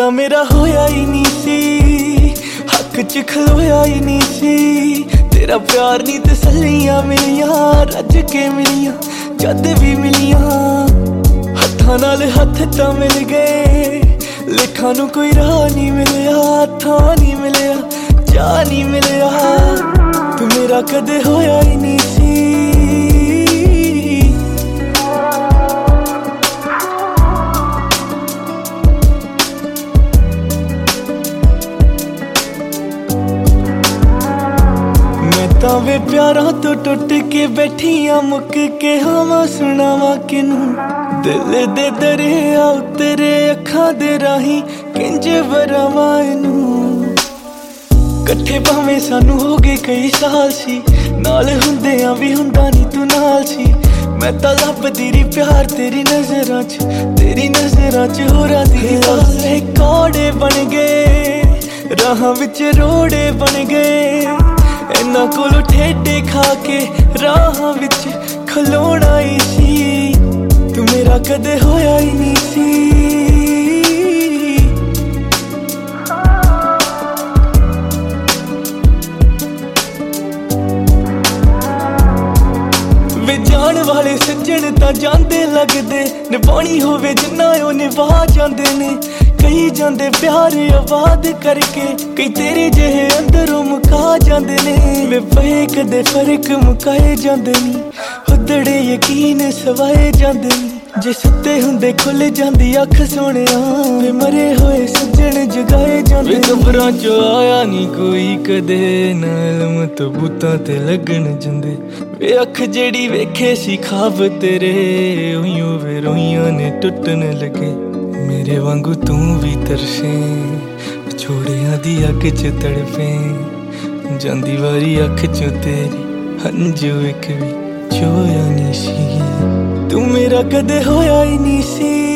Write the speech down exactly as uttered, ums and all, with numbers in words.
वादा मेरा होया ही नहीं सी, हक च खलोया ही नहीं सी। तेरा प्यार नहीं तसल्लियां मिलियां, रज के मिलियां जद भी मिलियां। हत्थां नाल हत्थ तां मिल गए, लेखां नूं कोई राह नहीं मिलिया, थां नहीं मिलिया, जा नहीं मिलिया। तू मेरा कदे होया ही नहीं सी। तां वे प्यारां तो टुट के बैठियां, मुक के हावां सुनावां किनू। दिल दे दरिया उतरे अखां दे राही, किंज वरावां इनू। कट्ठे भावें सानू हो गए कई साल सी, नाल हुंदियां भी हुंदा नी तू नाल सी। मैं तां लभदी रही प्यार तेरी नजरां च, तेरी नजरां च होरां दी वाले कौड़े बन गए, राहां विच रोड़े बन गए। इन्हां कोलों ठेडे खा के राहां विच खलोना ही सी। तू मेरा कदे होया ही नहीं सी। वे जान वाले सज्जन तां जांदे लगदे, निभानी होवे जिन्ना ओ निभा जांदे ने। कई जांदे प्यार आबाद करके, कई तेरे जेहे अंदरों मुका जांदे ने। वे पए कदे फर्क मुकाए जांदे नी, हुदड़े यकीन सवाए जांदे नी। जे सुते हुंदे खुल जांदी अख सोहणिया, वे मरे होए सज्जन जगाए जांदे। वे कबरां चों आया नी कोई कदे, ना इल्म तो बूतां ते लगन जंदे। वे अख जेड़ी वेखे सी ख्वाब तेरे, उइयों वे रोइयां ने टुटन लगे। मेरे वांगू तू भी तरसे, छोड़ियां दी अग च तड़पे। जांदी वारी अख चों तेरी हंजू एक भी चोया नहीं सी। तू मेरा कदे होया ही नहीं सी।